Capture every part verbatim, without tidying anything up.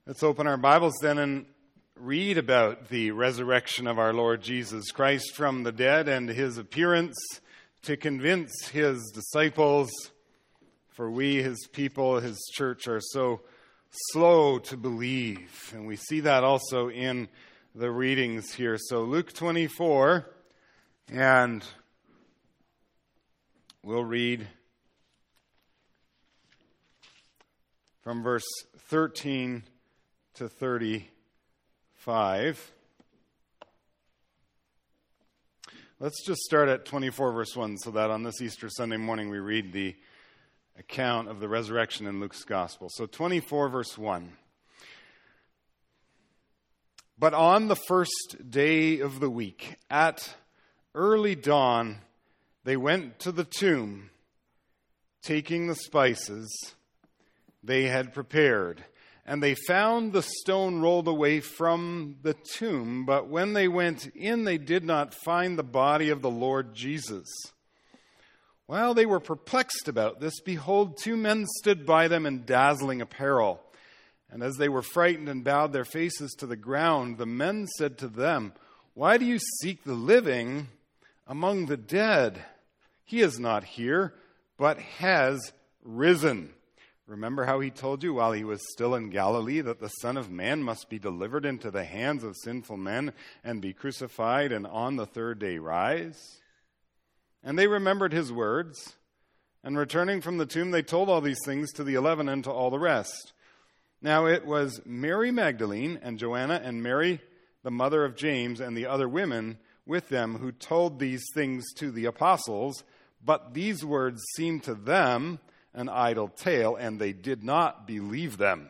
Let's open our Bibles then and read about the resurrection of our Lord Jesus Christ from the dead and his appearance to convince his disciples. For we, his people, his church, are so slow to believe. And we see that also in the readings here. So Luke twenty-four, and we'll read from verse thirteen to thirty-five. Let's just start at twenty-four verse one so that on this Easter Sunday morning we read the account of the resurrection in Luke's gospel. So twenty-four verse one. But on the first day of the week, at early dawn, they went to the tomb, taking the spices they had prepared. And they found the stone rolled away from the tomb, but when they went in, they did not find the body of the Lord Jesus. While they were perplexed about this, behold, two men stood by them in dazzling apparel. And as they were frightened and bowed their faces to the ground, the men said to them, "Why do you seek the living among the dead? He is not here, but has risen. Remember how he told you while he was still in Galilee that the Son of Man must be delivered into the hands of sinful men and be crucified and on the third day rise?" And they remembered his words, and returning from the tomb they told all these things to the eleven and to all the rest. Now it was Mary Magdalene and Joanna and Mary, the mother of James, and the other women with them who told these things to the apostles, but these words seemed to them an idle tale, and they did not believe them.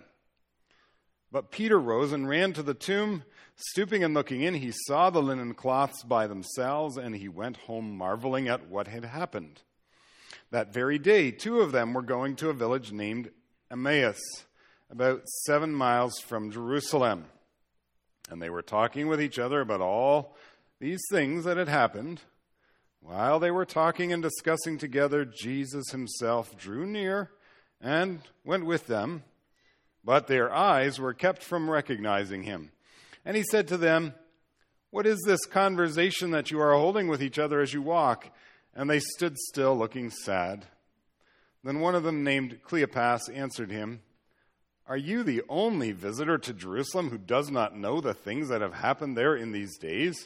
But Peter rose and ran to the tomb. Stooping and looking in, he saw the linen cloths by themselves, and he went home marveling at what had happened. That very day, two of them were going to a village named Emmaus, about seven miles from Jerusalem. And they were talking with each other about all these things that had happened. While they were talking and discussing together, Jesus himself drew near and went with them, but their eyes were kept from recognizing him. And he said to them, "What is this conversation that you are holding with each other as you walk?" And they stood still, looking sad. Then one of them, named Cleopas, answered him, "Are you the only visitor to Jerusalem who does not know the things that have happened there in these days?"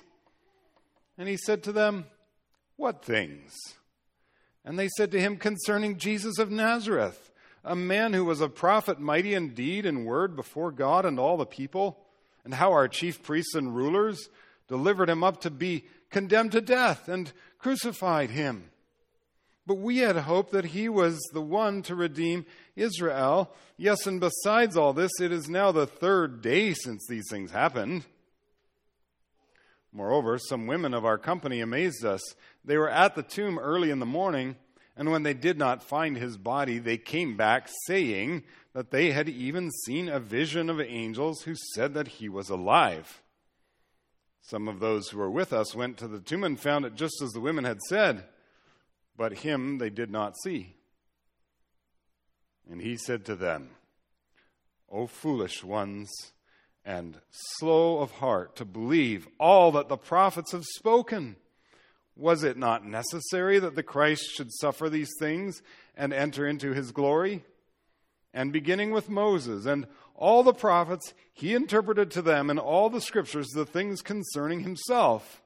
And he said to them, "What things?" And they said to him, "Concerning Jesus of Nazareth, a man who was a prophet, mighty in deed and word before God and all the people, and how our chief priests and rulers delivered him up to be condemned to death and crucified him. But we had hoped that he was the one to redeem Israel. Yes, and besides all this, it is now the third day since these things happened." Moreover, some women of our company amazed us. They were at the tomb early in the morning, and when they did not find his body, they came back saying that they had even seen a vision of angels who said that he was alive. Some of those who were with us went to the tomb and found it just as the women had said, but him they did not see. And he said to them, "O foolish ones, and slow of heart to believe all that the prophets have spoken. Was it not necessary that the Christ should suffer these things and enter into his glory? And beginning with Moses and all the prophets, he interpreted to them in all the scriptures the things concerning himself."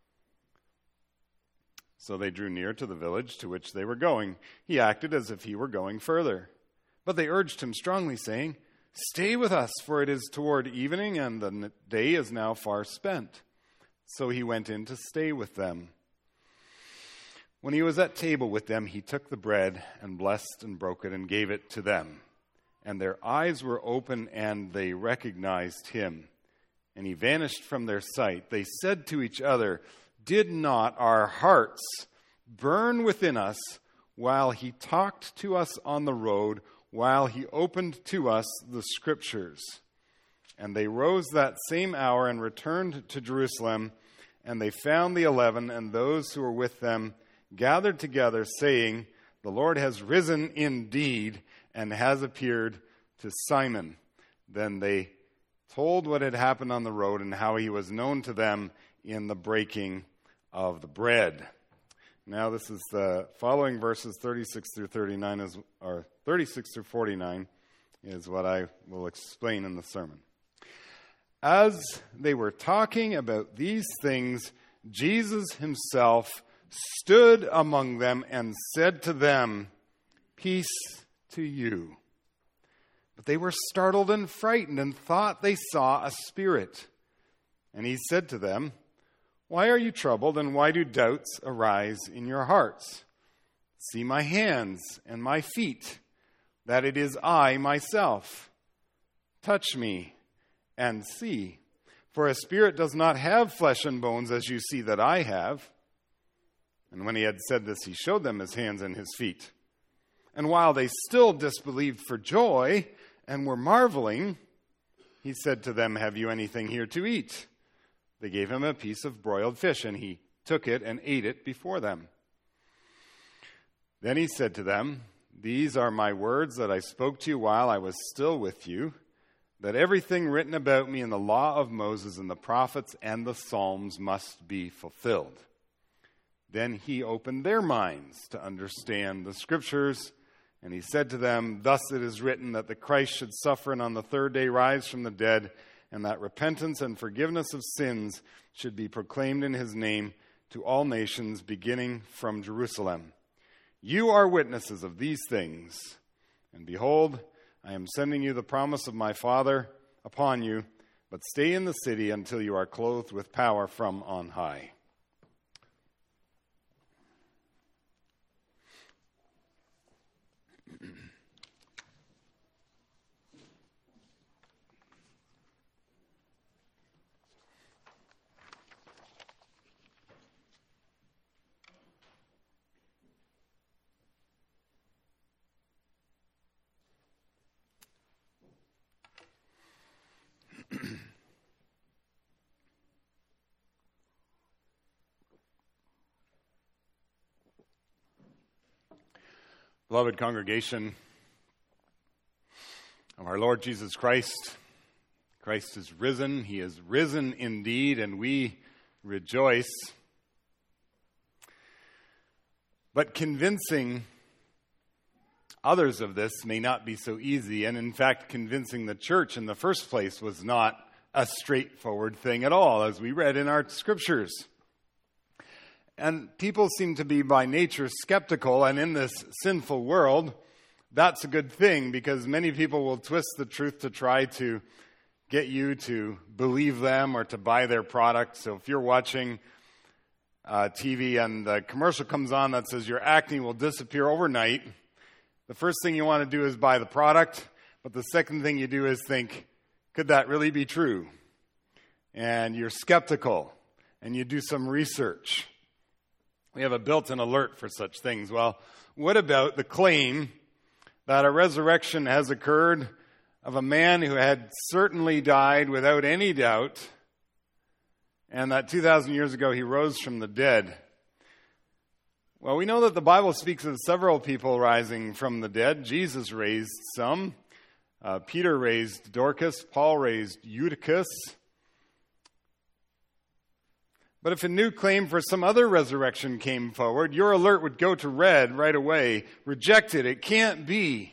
So they drew near to the village to which they were going. He acted as if he were going further. But they urged him strongly, saying, "Stay with us, for it is toward evening, and the day is now far spent." So he went in to stay with them. When he was at table with them, he took the bread and blessed and broke it and gave it to them. And their eyes were open, and they recognized him. And he vanished from their sight. They said to each other, "Did not our hearts burn within us while he talked to us on the road, while he opened to us the scriptures?" And they rose that same hour and returned to Jerusalem, and they found the eleven and those who were with them gathered together, saying, "The Lord has risen indeed and has appeared to Simon." Then they told what had happened on the road and how he was known to them in the breaking of the bread. Now this is the following verses thirty-six through thirty-nine, is, or thirty-six through forty-nine is what I will explain in the sermon. As they were talking about these things, Jesus himself stood among them and said to them, "Peace to you." But they were startled and frightened and thought they saw a spirit. And he said to them, "Why are you troubled, and why do doubts arise in your hearts? See my hands and my feet, that it is I myself. Touch me and see. For a spirit does not have flesh and bones, as you see that I have." And when he had said this, he showed them his hands and his feet. And while they still disbelieved for joy and were marveling, he said to them, "Have you anything here to eat?" They gave him a piece of broiled fish, and he took it and ate it before them. Then he said to them, "These are my words that I spoke to you while I was still with you, that everything written about me in the law of Moses and the prophets and the Psalms must be fulfilled." Then he opened their minds to understand the scriptures, and he said to them, "Thus it is written that the Christ should suffer and on the third day rise from the dead, and that repentance and forgiveness of sins should be proclaimed in his name to all nations, beginning from Jerusalem. You are witnesses of these things. And behold, I am sending you the promise of my Father upon you, but stay in the city until you are clothed with power from on high." Beloved congregation of our Lord Jesus Christ, Christ is risen. He is risen indeed, and we rejoice. But convincing others of this may not be so easy, and in fact, convincing the church in the first place was not a straightforward thing at all, as we read in our scriptures. And people seem to be by nature skeptical, and in this sinful world, that's a good thing, because many people will twist the truth to try to get you to believe them or to buy their product. So if you're watching uh, T V and the commercial comes on that says your acne will disappear overnight, the first thing you want to do is buy the product, but the second thing you do is think, could that really be true? And you're skeptical, and you do some research. We have a built-in alert for such things. Well, what about the claim that a resurrection has occurred of a man who had certainly died without any doubt, and that two thousand years ago he rose from the dead? Well, we know that the Bible speaks of several people rising from the dead. Jesus raised some. Uh, Peter raised Dorcas. Paul raised Eutychus. But if a new claim for some other resurrection came forward, your alert would go to red right away. Reject it. It can't be.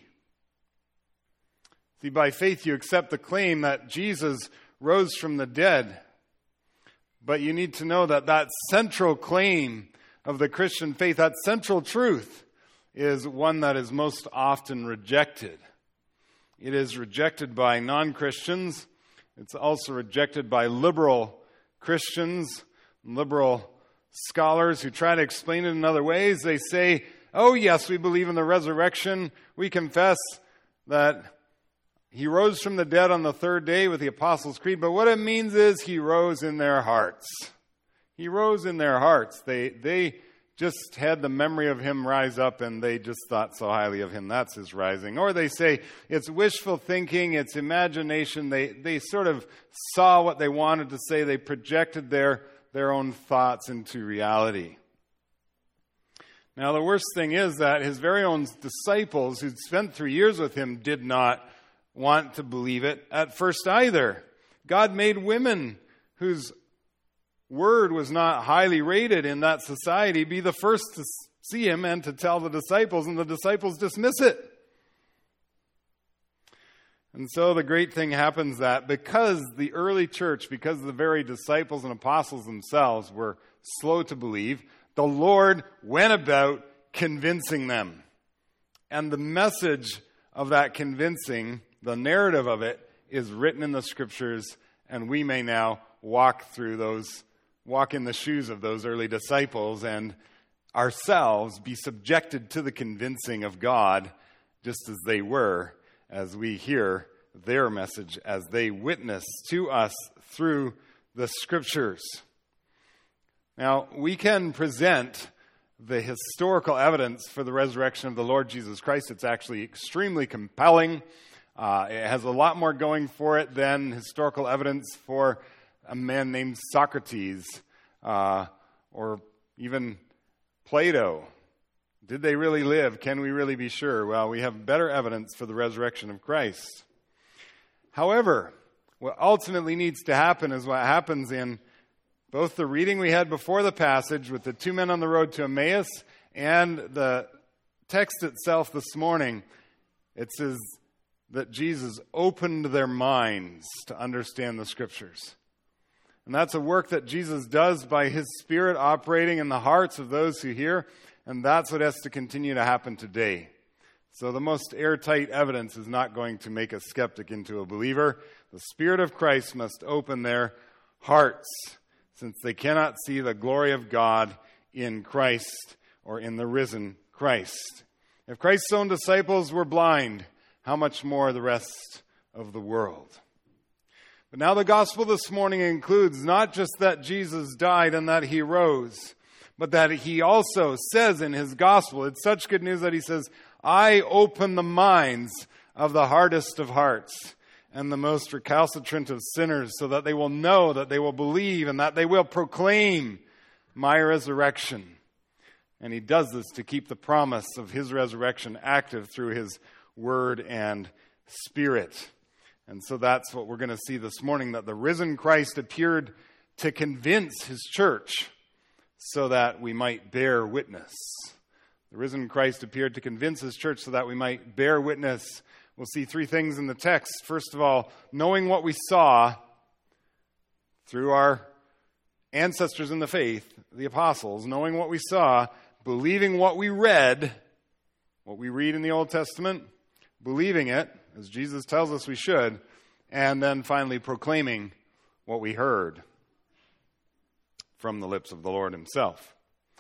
See, by faith you accept the claim that Jesus rose from the dead. But you need to know that that central claim of the Christian faith, that central truth, is one that is most often rejected. It is rejected by non-Christians. It's also rejected by liberal Christians, liberal scholars who try to explain it in other ways. They say, oh yes, we believe in the resurrection. We confess that he rose from the dead on the third day with the Apostles' Creed. But what it means is he rose in their hearts. He rose in their hearts. They they just had the memory of him rise up, and they just thought so highly of him. That's his rising. Or they say it's wishful thinking, it's imagination. They they sort of saw what they wanted to say. They projected their their own thoughts into reality. Now, the worst thing is that his very own disciples who'd spent three years with him did not want to believe it at first either. God made women whose word was not highly rated in that society be the first to see him and to tell the disciples, and the disciples dismiss it. And so the great thing happens that because the early church, because the very disciples and apostles themselves were slow to believe, the Lord went about convincing them. And the message of that convincing, the narrative of it, is written in the scriptures, and we may now walk through those, walk in the shoes of those early disciples and ourselves be subjected to the convincing of God just as they were, as we hear their message, as they witness to us through the scriptures. Now, we can present the historical evidence for the resurrection of the Lord Jesus Christ. It's actually extremely compelling. Uh, it has a lot more going for it than historical evidence for a man named Socrates uh, or even Plato. Did they really live? Can we really be sure? Well, we have better evidence for the resurrection of Christ. However, what ultimately needs to happen is what happens in both the reading we had before the passage with the two men on the road to Emmaus and the text itself this morning. It says that Jesus opened their minds to understand the scriptures. And that's a work that Jesus does by his Spirit operating in the hearts of those who hear. And that's what has to continue to happen today. So the most airtight evidence is not going to make a skeptic into a believer. The Spirit of Christ must open their hearts, since they cannot see the glory of God in Christ or in the risen Christ. If Christ's own disciples were blind, how much more the rest of the world? But now the gospel this morning includes not just that Jesus died and that he rose, but that he also says in his gospel, it's such good news that he says, I open the minds of the hardest of hearts and the most recalcitrant of sinners, so that they will know, that they will believe, and that they will proclaim my resurrection. And he does this to keep the promise of his resurrection active through his word and Spirit. And so that's what we're going to see this morning, that the risen Christ appeared to convince his church so that we might bear witness. The risen Christ appeared to convince his church so that we might bear witness. We'll see three things in the text. First of all, knowing what we saw through our ancestors in the faith, the apostles, knowing what we saw, believing what we read, what we read in the Old Testament, believing it, as Jesus tells us we should, and then finally proclaiming what we heard from the lips of the Lord himself.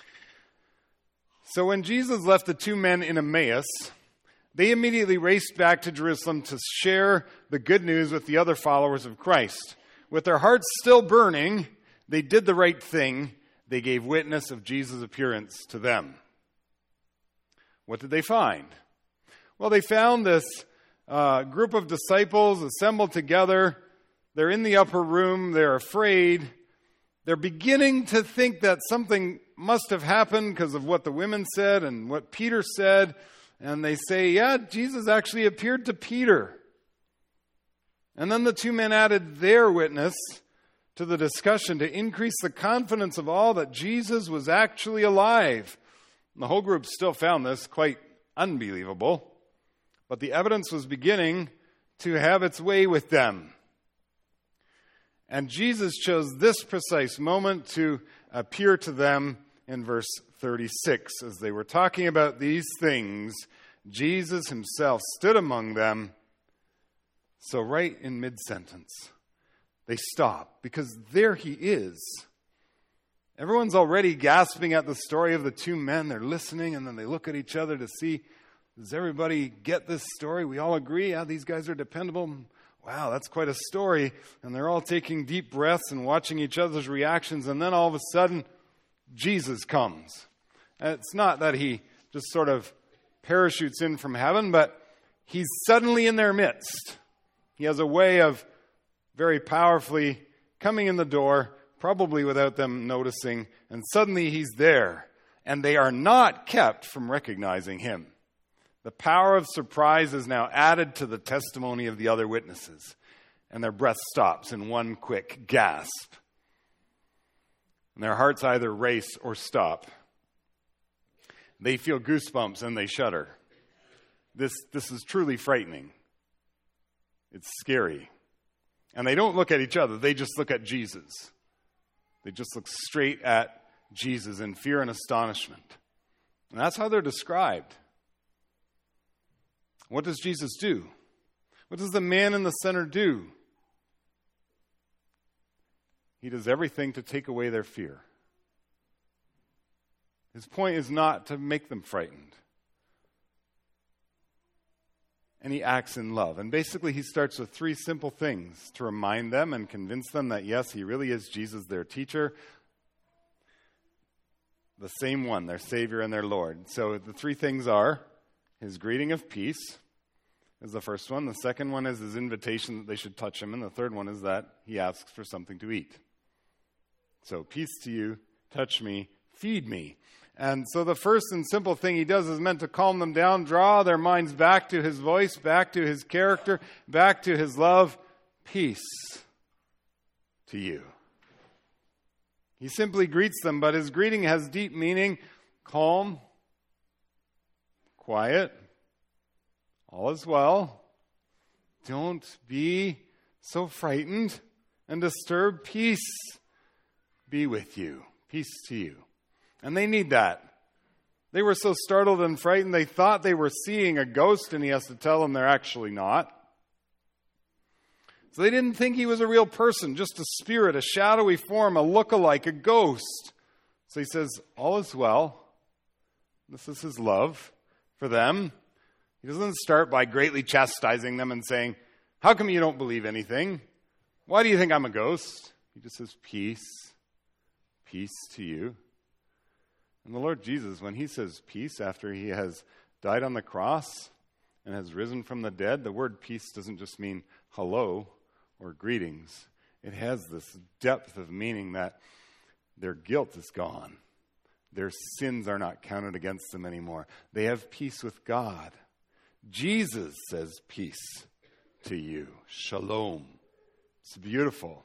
So when Jesus left the two men in Emmaus, they immediately raced back to Jerusalem to share the good news with the other followers of Christ. With their hearts still burning, they did the right thing. They gave witness of Jesus' appearance to them. What did they find? Well, they found this uh, group of disciples assembled together. They're in the upper room. They're afraid. They're beginning to think that something must have happened because of what the women said and what Peter said. And they say, yeah, Jesus actually appeared to Peter. And then the two men added their witness to the discussion to increase the confidence of all that Jesus was actually alive. And the whole group still found this quite unbelievable. But the evidence was beginning to have its way with them. And Jesus chose this precise moment to appear to them in verse thirty-six. As they were talking about these things, Jesus himself stood among them. So right in mid-sentence, they stop because there he is. Everyone's already gasping at the story of the two men. They're listening, and then they look at each other to see, does everybody get this story? We all agree, yeah, these guys are dependable. Wow, that's quite a story. And they're all taking deep breaths and watching each other's reactions. And then all of a sudden, Jesus comes. And it's not that he just sort of parachutes in from heaven, but he's suddenly in their midst. He has a way of very powerfully coming in the door, probably without them noticing, and suddenly he's there. And they are not kept from recognizing him. The power of surprise is now added to the testimony of the other witnesses, and their breath stops in one quick gasp. And their hearts either race or stop. They feel goosebumps and they shudder. This, this is truly frightening. It's scary. And they don't look at each other. They just look at Jesus. They just look straight at Jesus in fear and astonishment. And that's how they're described. What does Jesus do? What does the man in the center do? He does everything to take away their fear. His point is not to make them frightened. And he acts in love. And basically he starts with three simple things to remind them and convince them that yes, he really is Jesus, their teacher. The same one, their Savior and their Lord. So the three things are his greeting of peace is the first one. The second one is his invitation that they should touch him. And the third one is that he asks for something to eat. So peace to you, touch me, feed me. And so the first and simple thing he does is meant to calm them down, draw their minds back to his voice, back to his character, back to his love. Peace to you. He simply greets them, but his greeting has deep meaning. Calm, quiet, all is well. Don't be so frightened and disturbed. Peace be with you. Peace to you. And they need that. They were so startled and frightened, they thought they were seeing a ghost, and he has to tell them they're actually not. So they didn't think he was a real person, just a spirit, a shadowy form, a look-alike, a ghost. So he says, all is well. This is his love for them. He doesn't start by greatly chastising them and saying, how come you don't believe anything? Why do you think I'm a ghost? He just says, peace, peace to you. And the Lord Jesus, when he says peace after he has died on the cross and has risen from the dead, the word peace doesn't just mean hello or greetings. It has this depth of meaning that their guilt is gone. Their sins are not counted against them anymore. They have peace with God. Jesus says peace to you. Shalom. It's beautiful.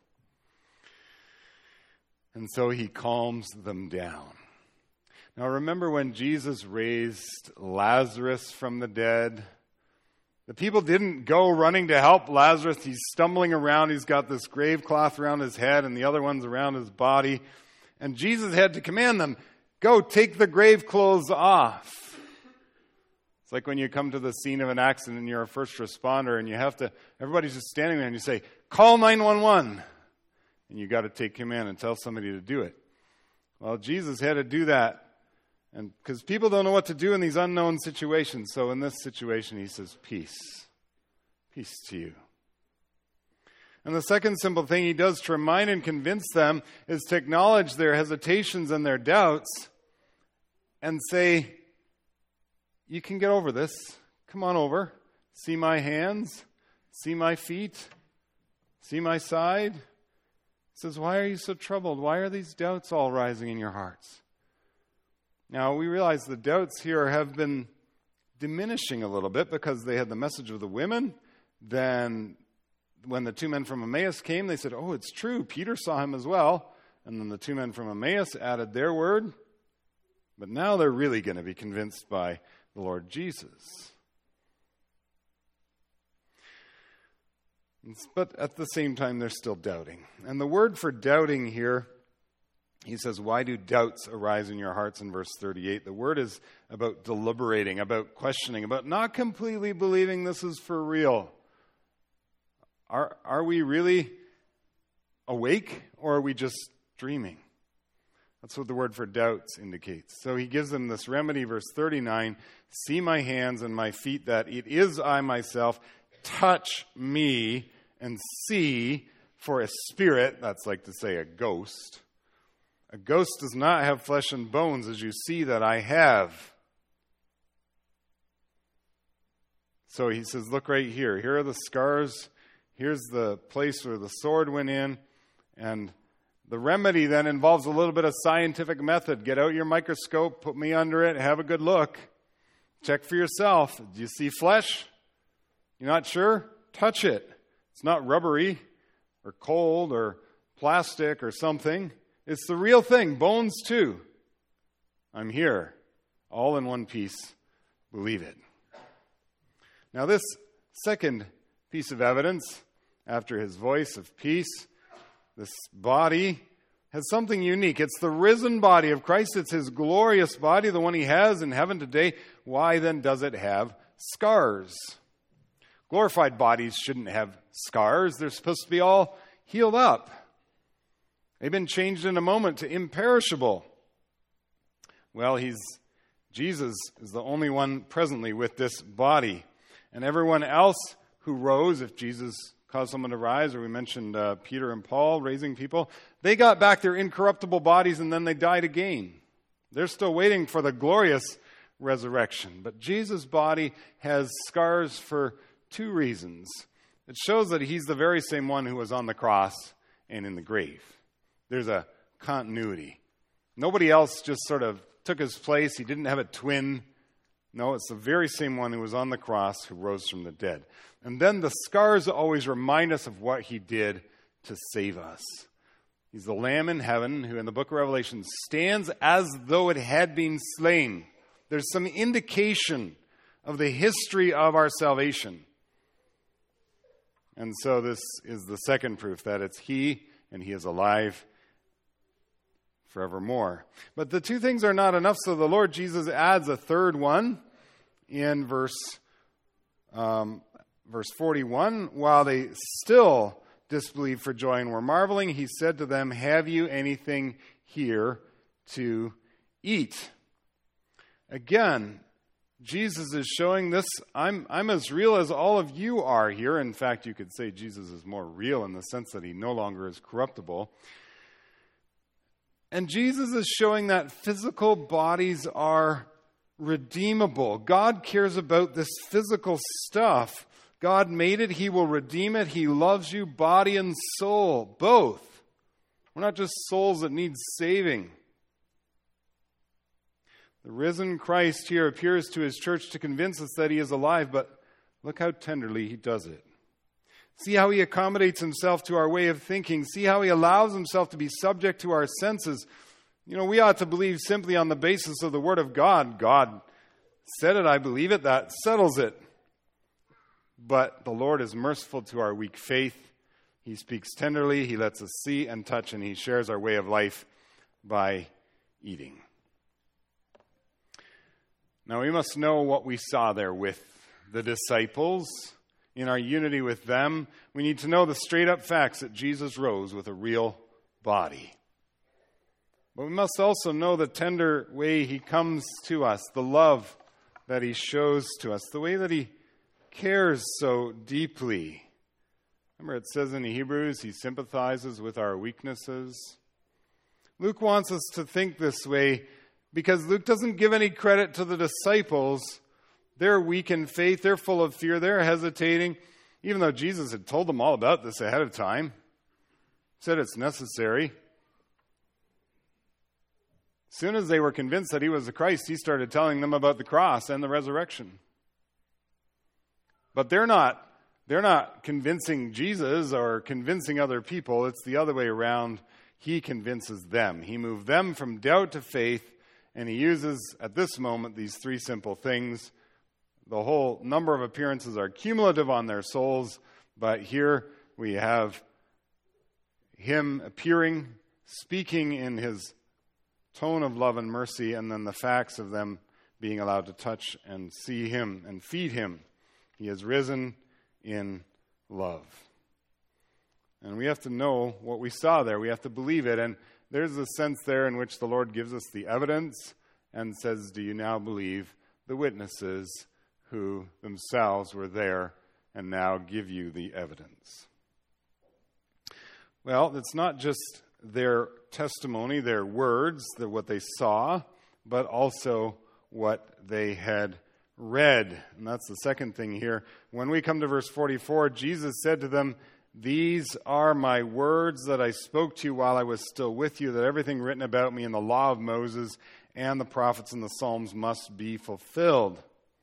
And so he calms them down. Now remember when Jesus raised Lazarus from the dead? The people didn't go running to help Lazarus. He's stumbling around. He's got this grave cloth around his head and the other one's around his body. And Jesus had to command them, go take the grave clothes off. It's like when you come to the scene of an accident and you're a first responder and you have to, everybody's just standing there and you say, call nine one one. And you got to take command and tell somebody to do it. Well, Jesus had to do that. And because people don't know what to do in these unknown situations. So in this situation, he says, peace. Peace to you. And the second simple thing he does to remind and convince them is to acknowledge their hesitations and their doubts and say, you can get over this. Come on over. See my hands. See my feet. See my side. He says, why are you so troubled? Why are these doubts all rising in your hearts? Now, we realize the doubts here have been diminishing a little bit because they had the message of the women. Then when the two men from Emmaus came, they said, oh, it's true. Peter saw him as well. And then the two men from Emmaus added their word. But now they're really going to be convinced by the Lord Jesus. But at the same time, they're still doubting. And the word for doubting here, he says, why do doubts arise in your hearts in verse thirty-eight? The word is about deliberating, about questioning, about not completely believing this is for real. Are, are we really awake or are we just dreaming? That's what the word for doubts indicates. So he gives them this remedy, verse thirty-nine, see my hands and my feet, that it is I myself, touch me and see, for a spirit, that's like to say a ghost, a ghost does not have flesh and bones, as you see that I have. So he says, look right here. Here are the scars. Here's the place where the sword went in. And the remedy then involves a little bit of scientific method. Get out your microscope, put me under it, have a good look. Check for yourself. Do you see flesh? You're not sure? Touch it. It's not rubbery or cold or plastic or something. It's the real thing. Bones too. I'm here. All in one piece. Believe it. Now this second piece of evidence, after his voice of peace, this body has something unique. It's the risen body of Christ. It's his glorious body, the one he has in heaven today. Why then does it have scars? Glorified bodies shouldn't have scars. They're supposed to be all healed up. They've been changed in a moment to imperishable. Well, he's Jesus is the only one presently with this body. And everyone else who rose, if Jesus caused someone to rise, or we mentioned uh, Peter and Paul raising people, they got back their incorruptible bodies and then they died again. They're still waiting for the glorious resurrection. But Jesus' body has scars for two reasons. It shows that he's the very same one who was on the cross and in the grave. There's a continuity. Nobody else just sort of took his place. He didn't have a twin. No, it's the very same one who was on the cross who rose from the dead. And then the scars always remind us of what he did to save us. He's the Lamb in heaven who in the book of Revelation stands as though it had been slain. There's some indication of the history of our salvation. And so this is the second proof that it's he and he is alive forevermore. But the two things are not enough, so the Lord Jesus adds a third one in verse um, verse forty-one. While they still disbelieved for joy and were marveling, he said to them, "Have you anything here to eat?" Again, Jesus is showing this, I'm, I'm as real as all of you are here. In fact, you could say Jesus is more real in the sense that he no longer is corruptible. And Jesus is showing that physical bodies are redeemable. God cares about this physical stuff. God made it. He will redeem it. He loves you, body and soul, both. We're not just souls that need saving. The risen Christ here appears to his church to convince us that he is alive, but look how tenderly he does it. See how he accommodates himself to our way of thinking. See how he allows himself to be subject to our senses. You know, we ought to believe simply on the basis of the Word of God. God said it, I believe it, that settles it. But the Lord is merciful to our weak faith. He speaks tenderly, he lets us see and touch, and he shares our way of life by eating. Now we must know what we saw there with the disciples. In our unity with them, we need to know the straight up facts that Jesus rose with a real body. But we must also know the tender way he comes to us, the love that he shows to us, the way that he cares so deeply. Remember, it says in Hebrews, he sympathizes with our weaknesses. Luke wants us to think this way because Luke doesn't give any credit to the disciples. They're weak in faith. They're full of fear. They're hesitating, even though Jesus had told them all about this ahead of time. Said it's necessary. As soon as they were convinced that he was the Christ, he started telling them about the cross and the resurrection. But they're not, they're not convincing Jesus or convincing other people. It's the other way around. He convinces them. He moved them from doubt to faith, and he uses, at this moment, these three simple things. The whole number of appearances are cumulative on their souls, but here we have him appearing, speaking in his tone of love and mercy, and then the facts of them being allowed to touch and see him and feed him. He has risen in love. And we have to know what we saw there. We have to believe it. And there's a sense there in which the Lord gives us the evidence and says, do you now believe the witnesses who themselves were there and now give you the evidence? Well, it's not just their testimony, their words, the, what they saw, but also what they had read. And that's the second thing here. When we come to verse forty-four, Jesus said to them, "These are my words that I spoke to you while I was still with you, that everything written about me in the law of Moses and the prophets and the Psalms must be fulfilled."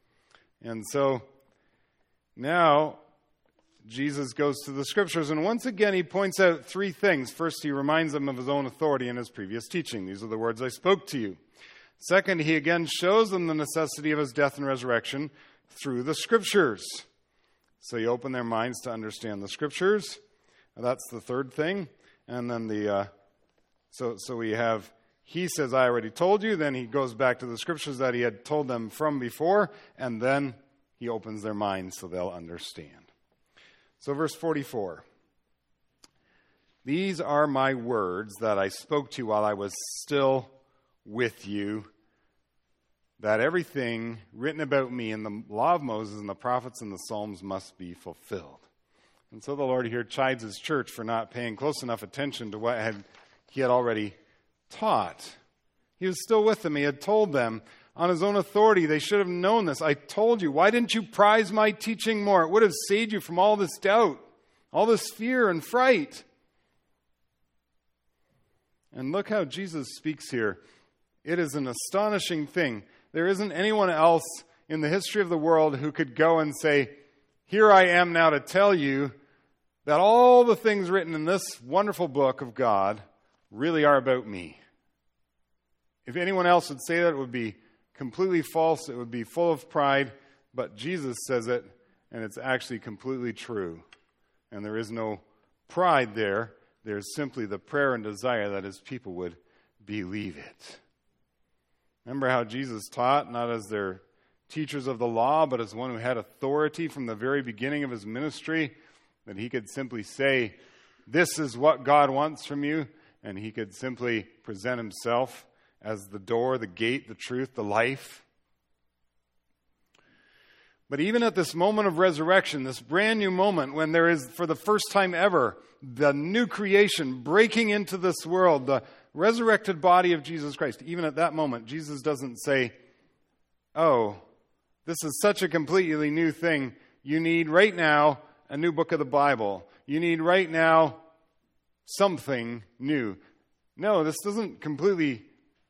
And so now Jesus goes to the Scriptures, and once again he points out three things. First, he reminds them of his own authority in his previous teaching. These are the words I spoke to you. Second, he again shows them the necessity of his death and resurrection through the Scriptures. So you open their minds to understand the Scriptures. That's the third thing. And then the, uh, so, so we have, he says, I already told you. Then he goes back to the Scriptures that he had told them from before. And then he opens their minds so they'll understand. So verse forty-four. These are my words that I spoke to you while I was still with you, that everything written about me in the law of Moses and the prophets and the Psalms must be fulfilled. And so the Lord here chides his church for not paying close enough attention to what had, he had already taught. He was still with them. He had told them on his own authority. They should have known this. I told you. Why didn't you prize my teaching more? It would have saved you from all this doubt, all this fear and fright. And look how Jesus speaks here. It is an astonishing thing. There isn't anyone else in the history of the world who could go and say, here I am now to tell you that all the things written in this wonderful book of God really are about me. If anyone else would say that, it would be completely false. It would be full of pride. But Jesus says it, and it's actually completely true. And there is no pride there. There's simply the prayer and desire that his people would believe it. Remember how Jesus taught, not as their teachers of the law, but as one who had authority from the very beginning of his ministry, that he could simply say, this is what God wants from you, and he could simply present himself as the door, the gate, the truth, the life. But even at this moment of resurrection, this brand new moment when there is, for the first time ever, the new creation breaking into this world, the resurrected body of Jesus Christ, even at that moment, Jesus doesn't say, oh, this is such a completely new thing. You need right now a new book of the Bible. You need right now something new. No, this doesn't completely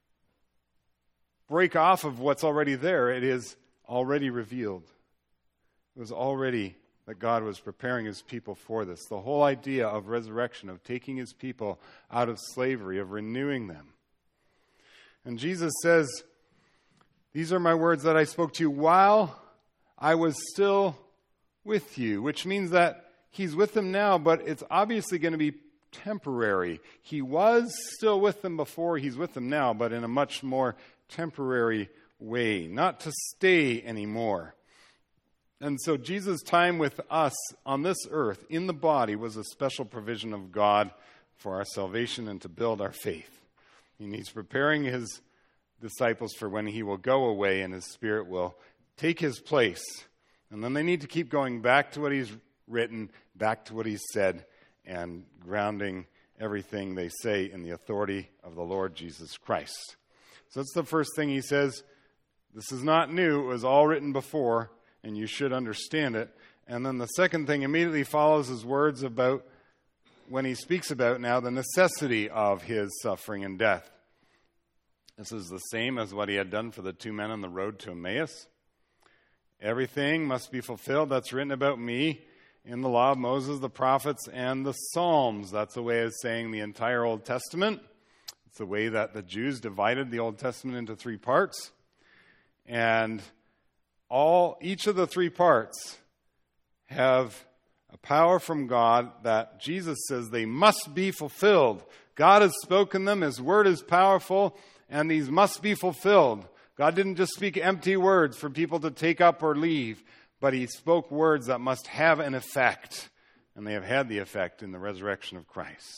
break off of what's already there. It is already revealed. It was already that God was preparing his people for this. The whole idea of resurrection, of taking his people out of slavery, of renewing them. And Jesus says, these are my words that I spoke to you while I was still with you, which means that he's with them now, but it's obviously going to be temporary. He was still with them before, he's with them now, but in a much more temporary way, not to stay anymore. And so Jesus' time with us on this earth, in the body, was a special provision of God for our salvation and to build our faith. And he's preparing his disciples for when he will go away and his Spirit will take his place. And then they need to keep going back to what he's written, back to what he's said, and grounding everything they say in the authority of the Lord Jesus Christ. So that's the first thing he says. This is not new. It was all written before, and you should understand it. And then the second thing immediately follows his words about when he speaks about now the necessity of his suffering and death. This is the same as what he had done for the two men on the road to Emmaus. Everything must be fulfilled that's written about me in the law of Moses, the prophets, and the Psalms. That's a way of saying the entire Old Testament. It's the way that the Jews divided the Old Testament into three parts. And all each of the three parts have a power from God that Jesus says they must be fulfilled. God has spoken them, his word is powerful, and these must be fulfilled. God didn't just speak empty words for people to take up or leave, but he spoke words that must have an effect, and they have had the effect in the resurrection of Christ.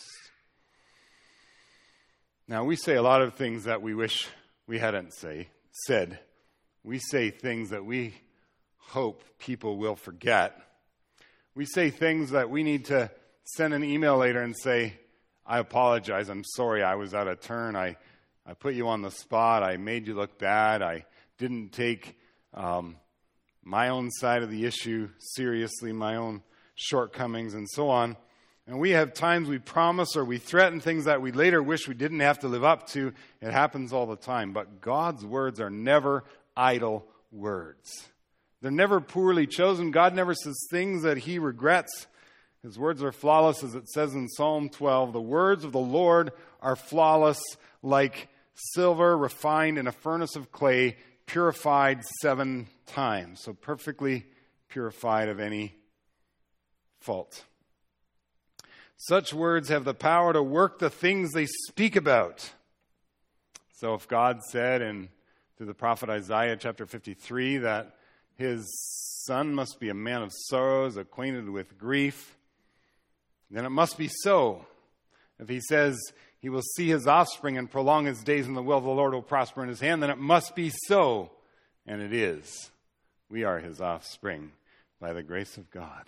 Now, we say a lot of things that we wish we hadn't say, said. We say things that we hope people will forget. We say things that we need to send an email later and say, I apologize, I'm sorry, I was out of turn, I, I put you on the spot, I made you look bad, I didn't take um, my own side of the issue seriously, my own shortcomings and so on. And we have times we promise or we threaten things that we later wish we didn't have to live up to. It happens all the time. But God's words are never idle words. They're never poorly chosen. God never says things that he regrets. His words are flawless, as it says in Psalm twelve. The words of the Lord are flawless, like silver refined in a furnace of clay, purified seven times. So perfectly purified of any fault. Such words have the power to work the things they speak about. So if God said in through the prophet Isaiah chapter fifty-three that his son must be a man of sorrows, acquainted with grief, then it must be so. If he says he will see his offspring and prolong his days, and the will of the Lord will prosper in his hand, then it must be so. And it is. We are his offspring by the grace of God.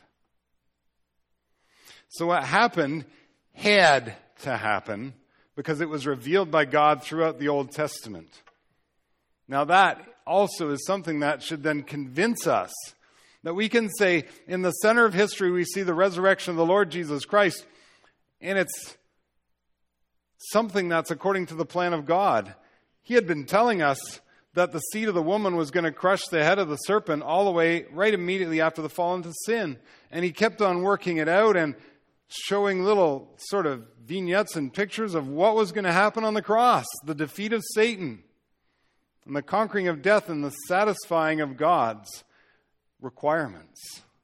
So what happened had to happen because it was revealed by God throughout the Old Testament. Now that also is something that should then convince us that we can say, in the center of history, we see the resurrection of the Lord Jesus Christ, and it's something that's according to the plan of God. He had been telling us that the seed of the woman was going to crush the head of the serpent all the way right immediately after the fall into sin. And he kept on working it out and showing little sort of vignettes and pictures of what was going to happen on the cross, the defeat of Satan, and the conquering of death, and the satisfying of God's requirements.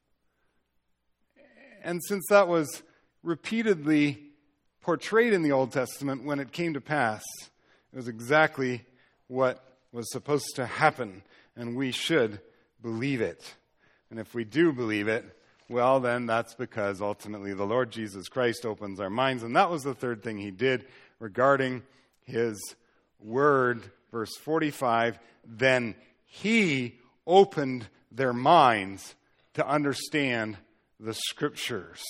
And since that was repeatedly portrayed in the Old Testament, when it came to pass, it was exactly what was supposed to happen, and we should believe it. And if we do believe it, well, then that's because ultimately the Lord Jesus Christ opens our minds. And that was the third thing he did regarding his word. Verse forty-five, then he opened their minds to understand the Scriptures.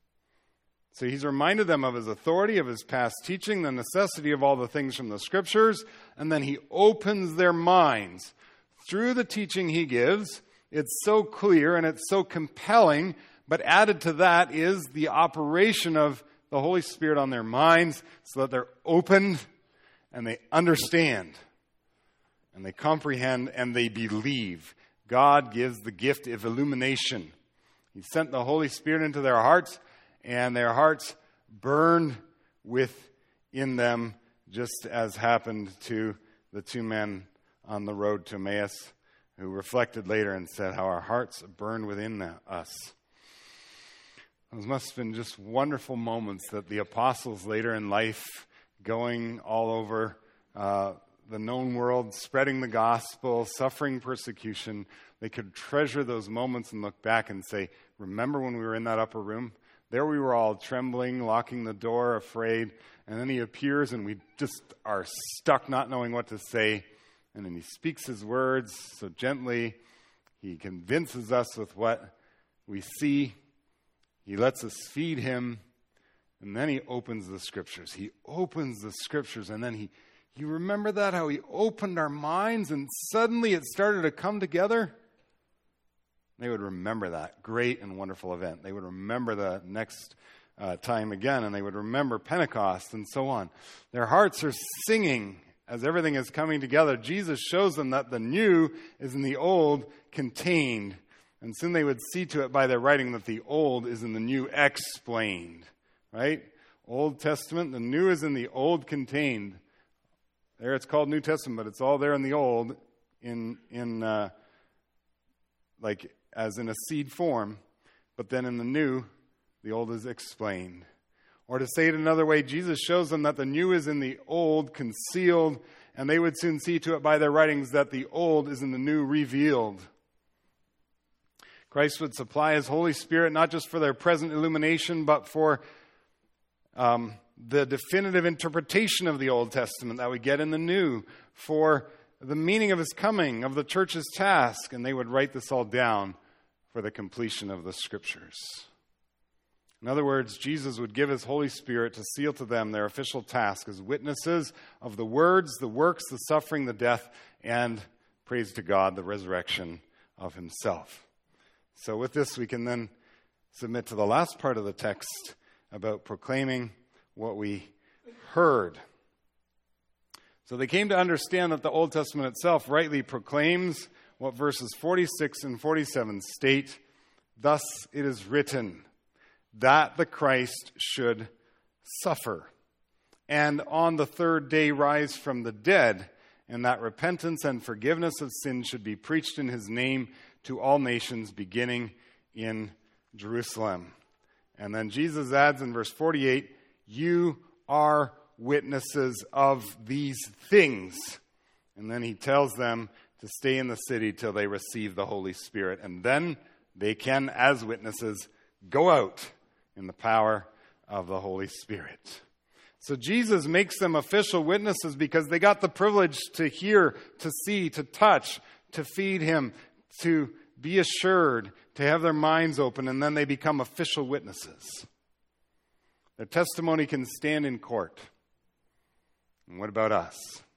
So he's reminded them of his authority, of his past teaching, the necessity of all the things from the Scriptures, and then he opens their minds. Through the teaching he gives, it's so clear and it's so compelling, but added to that is the operation of the Holy Spirit on their minds so that they're opened and they understand and they comprehend and they believe. God gives the gift of illumination. He sent the Holy Spirit into their hearts, and their hearts burned within them, just as happened to the two men on the road to Emmaus, who reflected later and said how our hearts burned within us. Those must have been just wonderful moments that the apostles later in life, going all over uh, the known world, spreading the gospel, suffering persecution, they could treasure those moments and look back and say, remember when we were in that upper room? There we were all trembling, locking the door, afraid, and then he appears and we just are stuck not knowing what to say. And then he speaks his words so gently. He convinces us with what we see. He lets us feed him. And then he opens the Scriptures. He opens the Scriptures. And then he, you remember that? How he opened our minds and suddenly it started to come together? They would remember that great and wonderful event. They would remember the next uh, time again, and they would remember Pentecost and so on. Their hearts are singing as everything is coming together. Jesus shows them that the new is in the old contained, and soon they would see to it by their writing that the old is in the new explained. Right? Old Testament, the new is in the old contained. There it's called New Testament, but it's all there in the old, in in uh, like as in a seed form. But then in the new, the old is explained. Or to say it another way, Jesus shows them that the new is in the old concealed, and they would soon see to it by their writings that the old is in the new revealed. Christ would supply his Holy Spirit not just for their present illumination, but for um, the definitive interpretation of the Old Testament that we get in the New, for the meaning of his coming, of the church's task, and they would write this all down for the completion of the Scriptures. In other words, Jesus would give his Holy Spirit to seal to them their official task as witnesses of the words, the works, the suffering, the death, and, praise to God, the resurrection of himself. So with this, we can then submit to the last part of the text about proclaiming what we heard. So they came to understand that the Old Testament itself rightly proclaims what verses forty-six and forty-seven state. Thus it is written that the Christ should suffer, and on the third day rise from the dead, and that repentance and forgiveness of sins should be preached in his name to all nations, beginning in Jerusalem. And then Jesus adds in verse forty-eight, you are witnesses of these things. And then he tells them to stay in the city till they receive the Holy Spirit. And then they can, as witnesses, go out in the power of the Holy Spirit. So Jesus makes them official witnesses because they got the privilege to hear, to see, to touch, to feed him, to be assured, to have their minds open, and then they become official witnesses. Their testimony can stand in court. And what about us?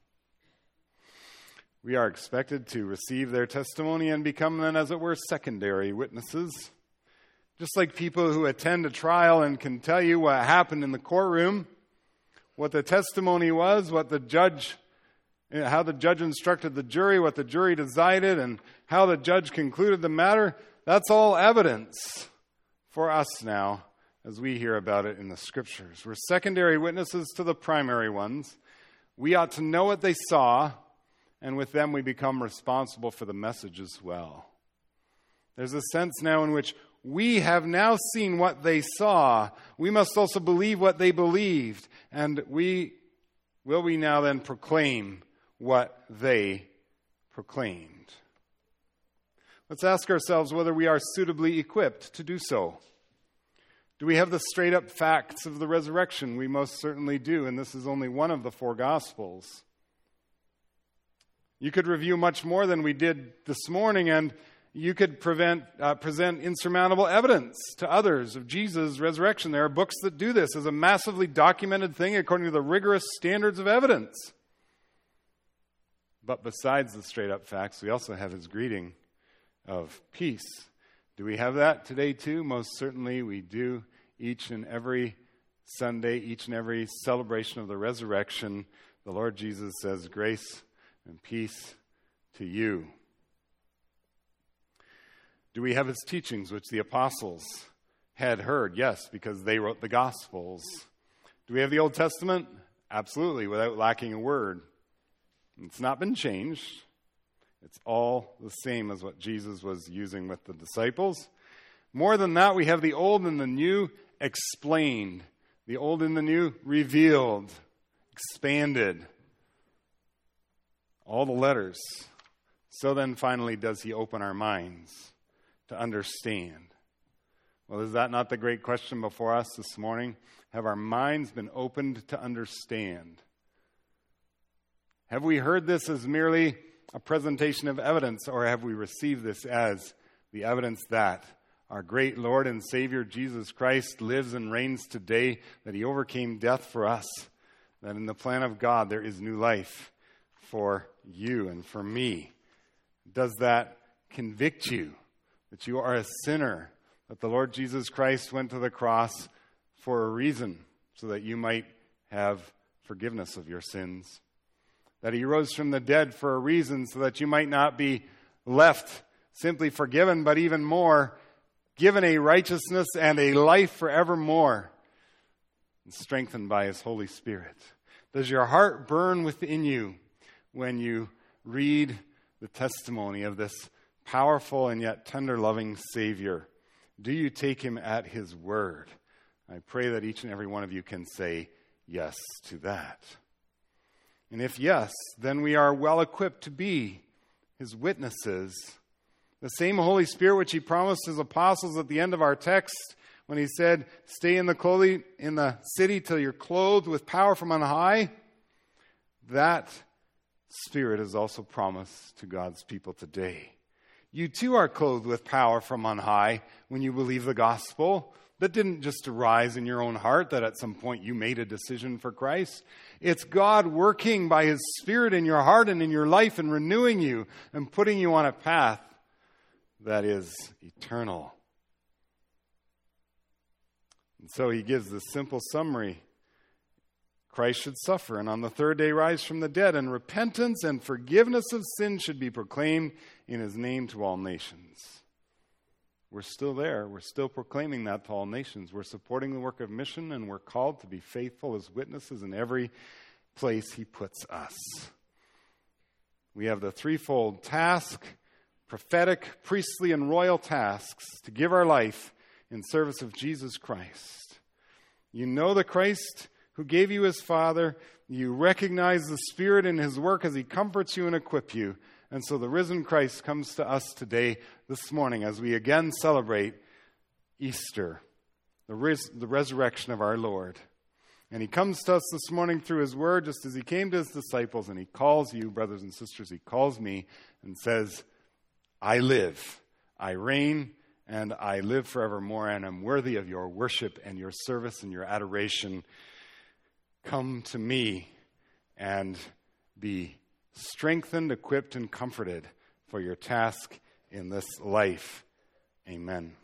We are expected to receive their testimony and become then, as it were, secondary witnesses. Just like people who attend a trial and can tell you what happened in the courtroom, what the testimony was, what the judge, how the judge instructed the jury, what the jury decided, and how the judge concluded the matter, that's all evidence for us now as we hear about it in the Scriptures. We're secondary witnesses to the primary ones. We ought to know what they saw, and with them we become responsible for the message as well. There's a sense now in which we have now seen what they saw. We must also believe what they believed. And we will we now then proclaim what they proclaimed? Let's ask ourselves whether we are suitably equipped to do so. Do we have the straight-up facts of the resurrection? We most certainly do, and this is only one of the four Gospels. You could review much more than we did this morning, and you could prevent, uh, present insurmountable evidence to others of Jesus' resurrection. There are books that do this as a massively documented thing according to the rigorous standards of evidence. But besides the straight-up facts, we also have his greeting of peace. Do we have that today too? Most certainly we do. Each and every Sunday, each and every celebration of the resurrection, the Lord Jesus says, grace and peace to you. Do we have his teachings, which the apostles had heard? Yes, because they wrote the Gospels. Do we have the Old Testament? Absolutely, without lacking a word. It's not been changed. It's all the same as what Jesus was using with the disciples. More than that, we have the Old and the New explained. The Old and the New revealed, expanded. All the letters. So then finally does he open our minds to understand. Well, is that not the great question before us this morning? Have our minds been opened to understand? Have we heard this as merely a presentation of evidence, or have we received this as the evidence that our great Lord and Savior Jesus Christ lives and reigns today, that he overcame death for us, that in the plan of God there is new life for you and for me? Does that convict you that you are a sinner, that the Lord Jesus Christ went to the cross for a reason, so that you might have forgiveness of your sins? That he rose from the dead for a reason, so that you might not be left simply forgiven, but even more, given a righteousness and a life forevermore, and strengthened by his Holy Spirit? Does your heart burn within you when you read the testimony of this powerful and yet tender, loving Savior? Do you take him at his word? I pray that each and every one of you can say yes to that. And if yes, then we are well equipped to be his witnesses. The same Holy Spirit which he promised his apostles at the end of our text when he said, stay in the clothing in the city till you're clothed with power from on high, that Spirit is also promised to God's people today. You too are clothed with power from on high when you believe the gospel. That didn't just arise in your own heart, that at some point you made a decision for Christ. It's God working by his Spirit in your heart and in your life and renewing you and putting you on a path that is eternal. And so he gives this simple summary Christ should suffer and on the third day rise from the dead, and repentance and forgiveness of sin should be proclaimed in his name to all nations. We're still there. We're still proclaiming that to all nations. We're supporting the work of mission, and we're called to be faithful as witnesses in every place he puts us. We have the threefold task, prophetic, priestly, and royal tasks to give our life in service of Jesus Christ. You know the Christ who gave you his Father. You recognize the Spirit in his work as he comforts you and equips you. And so the risen Christ comes to us today, this morning, as we again celebrate Easter, the, res- the resurrection of our Lord. And he comes to us this morning through his word, just as he came to his disciples, and he calls you, brothers and sisters, he calls me and says, I live, I reign, and I live forevermore, and am worthy of your worship and your service and your adoration. Come to me and be strengthened, equipped, and comforted for your task in this life. Amen.